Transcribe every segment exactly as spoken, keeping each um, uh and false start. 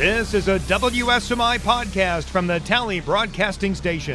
This is a W S M I podcast from the Tally Broadcasting Station.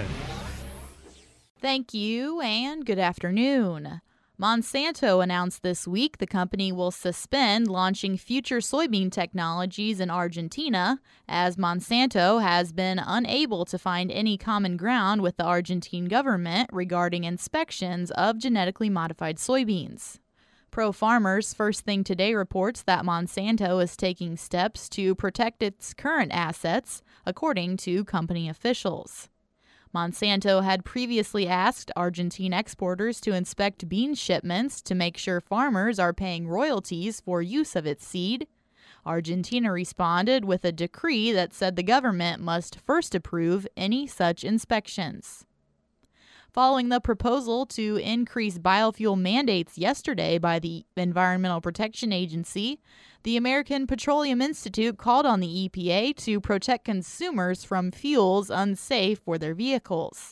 Thank you and good afternoon. Monsanto announced this week the company will suspend launching future soybean technologies in Argentina, as Monsanto has been unable to find any common ground with the Argentine government regarding inspections of genetically modified soybeans. Pro Farmers First Thing Today reports that Monsanto is taking steps to protect its current assets, according to company officials. Monsanto had previously asked Argentine exporters to inspect bean shipments to make sure farmers are paying royalties for use of its seed. Argentina responded with a decree that said the government must first approve any such inspections. Following the proposal to increase biofuel mandates yesterday by the Environmental Protection Agency, the American Petroleum Institute called on the E P A to protect consumers from fuels unsafe for their vehicles.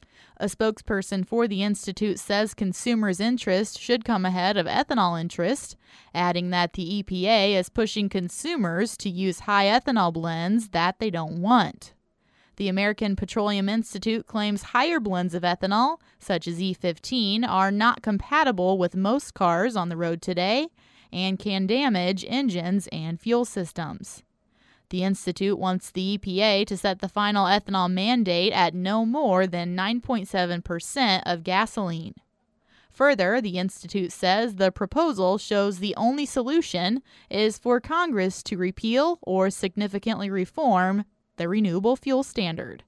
A spokesperson for the institute says consumers' interest should come ahead of ethanol interest, adding that the E P A is pushing consumers to use high ethanol blends that they don't want. The American Petroleum Institute claims higher blends of ethanol, such as E fifteen, are not compatible with most cars on the road today and can damage engines and fuel systems. The Institute wants the E P A to set the final ethanol mandate at no more than nine point seven percent of gasoline. Further, the Institute says the proposal shows the only solution is for Congress to repeal or significantly reform the Renewable Fuel Standard.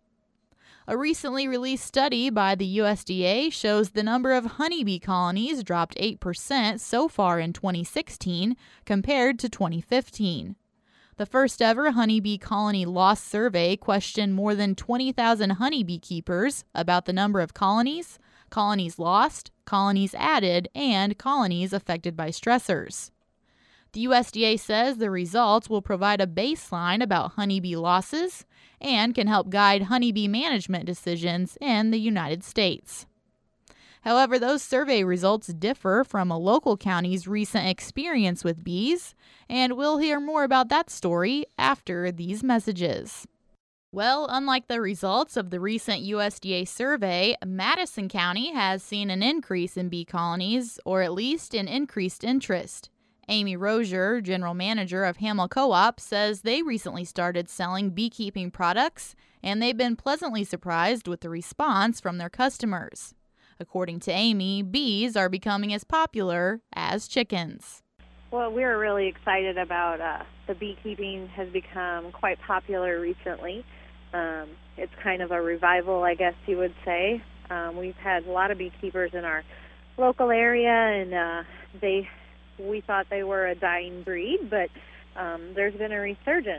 A recently released study by the U S D A shows the number of honeybee colonies dropped eight percent so far in twenty sixteen compared to twenty fifteen. The first ever honeybee colony loss survey questioned more than twenty thousand honeybee keepers about the number of colonies, colonies lost, colonies added, and colonies affected by stressors. The U S D A says the results will provide a baseline about honeybee losses and can help guide honeybee management decisions in the United States. However, those survey results differ from a local county's recent experience with bees, and we'll hear more about that story after these messages. Well, unlike the results of the recent U S D A survey, Madison County has seen an increase in bee colonies, or at least an increased interest. Amy Rozier, general manager of Hamel Co-op, says they recently started selling beekeeping products, and they've been pleasantly surprised with the response from their customers. According to Amy, bees are becoming as popular as chickens. Well, we're really excited about uh, the beekeeping has become quite popular recently. Um, it's kind of a revival, I guess you would say. Um, we've had a lot of beekeepers in our local area, and uh, they we thought they were a dying breed, but um, there's been a resurgence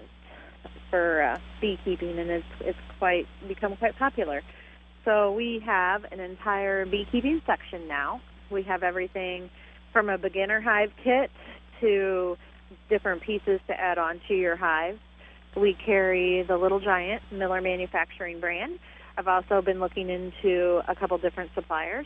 for uh, beekeeping, and it's it's quite become quite popular. So we have an entire beekeeping section now. We have everything from a beginner hive kit to different pieces to add on to your hive. We carry the Little Giant Miller Manufacturing brand. I've also been looking into a couple different suppliers.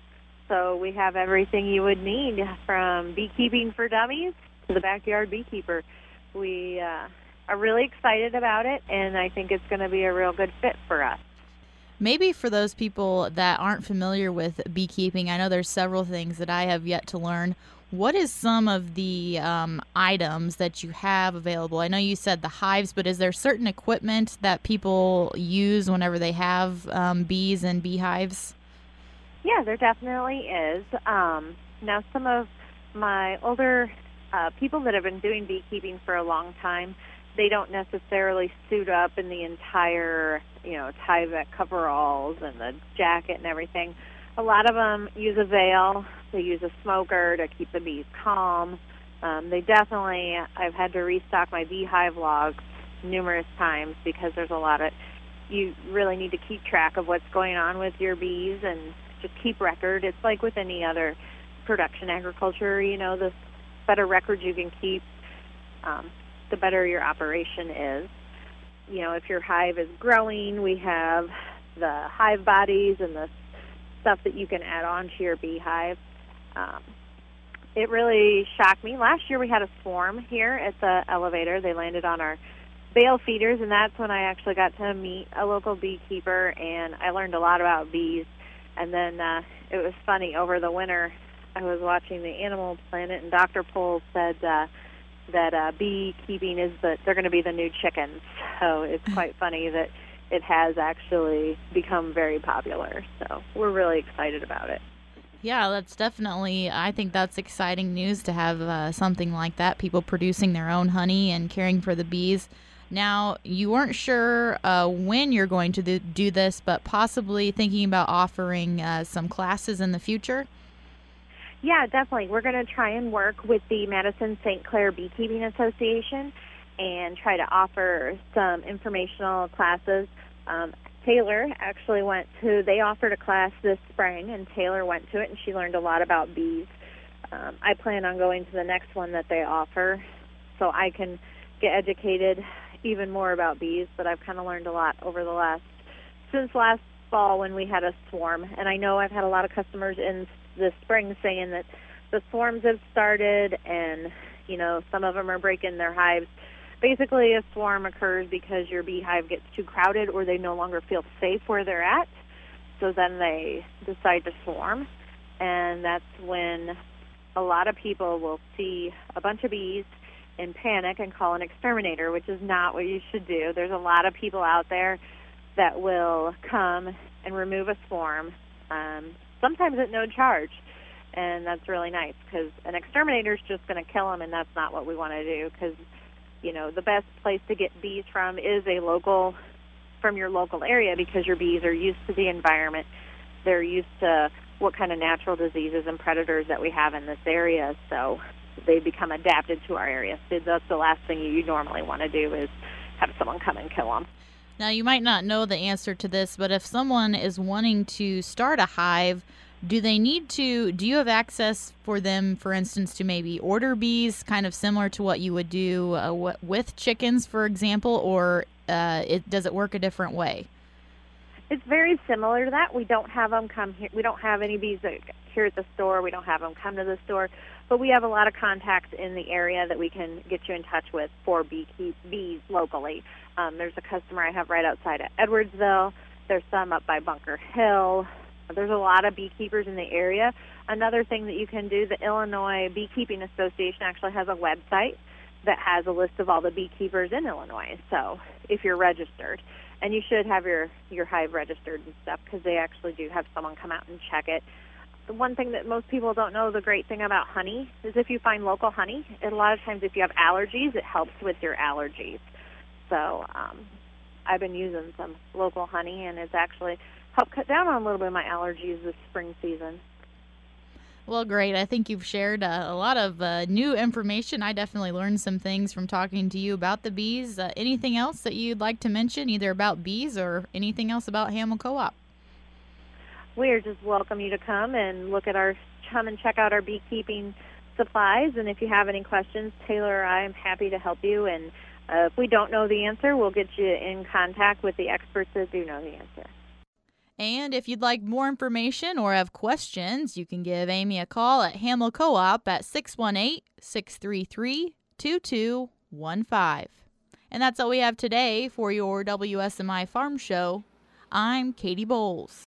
So we have everything you would need, from beekeeping for dummies to the backyard beekeeper. We uh, are really excited about it, and I think it's going to be a real good fit for us. Maybe for those people that aren't familiar with beekeeping, I know there's several things that I have yet to learn. What is some of the um, items that you have available? I know you said the hives, but is there certain equipment that people use whenever they have um, bees and beehives? Yeah, there definitely is. Um, now, some of my older uh, people that have been doing beekeeping for a long time, they don't necessarily suit up in the entire, you know, Tyvek coveralls and the jacket and everything. A lot of them use a veil. They use a smoker to keep the bees calm. Um, they definitely, I've had to restock my beehive logs numerous times because there's a lot of, you really need to keep track of what's going on with your bees and just keep record. It's like with any other production agriculture, you know, the better records you can keep, um, the better your operation is. You know, if your hive is growing, we have the hive bodies and the stuff that you can add on to your beehive. Um, it really shocked me. Last year we had a swarm here at the elevator. They landed on our bale feeders, and that's when I actually got to meet a local beekeeper, and I learned a lot about bees. And then uh, it was funny, over the winter, I was watching the Animal Planet, and Doctor Pohl said uh, that uh, beekeeping is the, they're going to be the new chickens. So it's quite funny that it has actually become very popular. So we're really excited about it. Yeah, that's definitely, I think that's exciting news to have uh, something like that, people producing their own honey and caring for the bees. Now, you weren't sure uh, when you're going to do, do this, but possibly thinking about offering uh, some classes in the future? Yeah, definitely. We're going to try and work with the Madison Saint Clair Beekeeping Association and try to offer some informational classes. Um, Taylor actually went to, they offered a class this spring, and Taylor went to it, and she learned a lot about bees. Um, I plan on going to the next one that they offer so I can get educated even more about bees, but I've kind of learned a lot over the last, since last fall when we had a swarm. And I know I've had a lot of customers in the spring saying that the swarms have started, and, you know, some of them are breaking their hives. Basically, a swarm occurs because your beehive gets too crowded or they no longer feel safe where they're at, so then they decide to swarm. And that's when a lot of people will see a bunch of bees and panic and call an exterminator, which is not what you should do. There's a lot of people out there that will come and remove a swarm, um, sometimes at no charge. And that's really nice, because an exterminator is just going to kill them, and that's not what we want to do, because you know, the best place to get bees from is a local, from your local area, because your bees are used to the environment. They're used to what kind of natural diseases and predators that we have in this area, so they become adapted to our area. So that's the last thing you normally want to do, is have someone come and kill them. Now, you might not know the answer to this, but if someone is wanting to start a hive, do they need to, do you have access for them, for instance, to maybe order bees, kind of similar to what you would do uh, w- with chickens, for example, or uh, it does it work a different way? It's very similar to that. We don't have them come here. We don't have any bees that, here at the store. We don't have them come to the store, but we have a lot of contacts in the area that we can get you in touch with for bee bees locally. Um, there's a customer I have right outside of Edwardsville. There's some up by Bunker Hill. There's a lot of beekeepers in the area. Another thing that you can do, the Illinois Beekeeping Association actually has a website that has a list of all the beekeepers in Illinois. So if you're registered, and you should have your, your hive registered and stuff, because they actually do have someone come out and check it. The one thing that most people don't know, the great thing about honey, is if you find local honey, and a lot of times if you have allergies, it helps with your allergies. So um, I've been using some local honey, and it's actually help cut down on a little bit of my allergies this spring season. Well, great. I think you've shared uh, a lot of uh, new information. I definitely learned some things from talking to you about the bees. Uh, anything else that you'd like to mention, either about bees or anything else about Hamel Co-op? We are just welcome you to come and look at our, come and check out our beekeeping supplies. And if you have any questions, Taylor or I am happy to help you. And uh, if we don't know the answer, we'll get you in contact with the experts that do know the answer. And if you'd like more information or have questions, you can give Amy a call at Hamel Co-op at six one eight, six three three, two two one five. And that's all we have today for your W S M I Farm Show. I'm Katie Bowles.